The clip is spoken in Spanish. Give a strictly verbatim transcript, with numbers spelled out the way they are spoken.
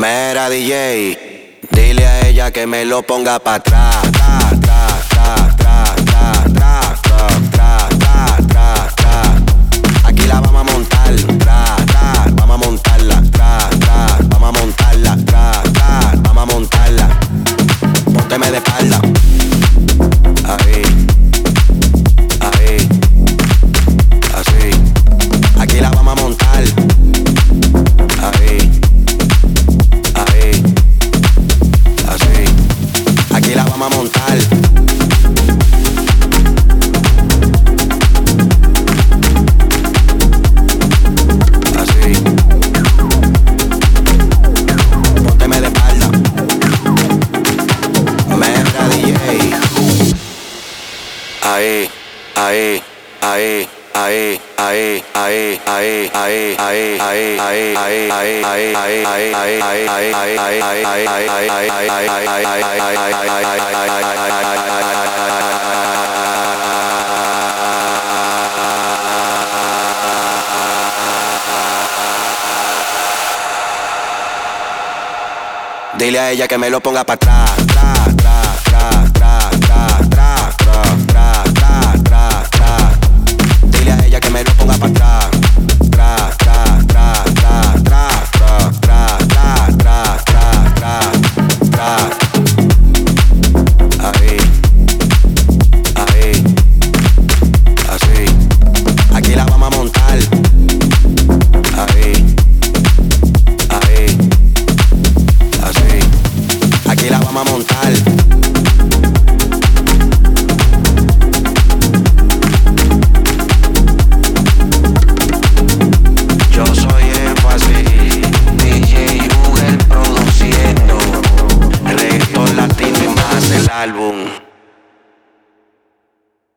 Mera D J, dile a ella que me lo ponga pa' atrás. Tra, tra, tra, tra, tra, tra, tra, tra, tra, tra, tra. Aquí la vamos a montar. Tra, tra, vamos a montarla. Tra, tra, vamos a montarla. Tra, tra, vamos a montarla. Pónteme de espalda. Ahí, ahí, así. Aquí la vamos a montar. Ahí, ahí, así. Aquí la vamos a montar. Así. Pónteme de espalda. Mera D J. Ahí, ahí, ahí. Ahí, ahí, ahí, ahí, ahí, ahí, ahí, ahí, ahí, ahí, ahí, ahí, ahí, ahí, dile a ella que me lo ponga pa' atrás. Tra, tra, tra, tra, tra, tra, tra, tra, tra, tra, tra. Dile a ella que me lo ponga pa' atrás. Tra, tra, tra, tra, tra, tra, tra, tra, tra, tra, tra, tra. Ahí, ahí, así. Aquí la vamos a montar. Ahí, ahí, así. Aquí la vamos a montar. Yo soy Énfasis, D J Google produciendo el reggaetón latino y más el álbum.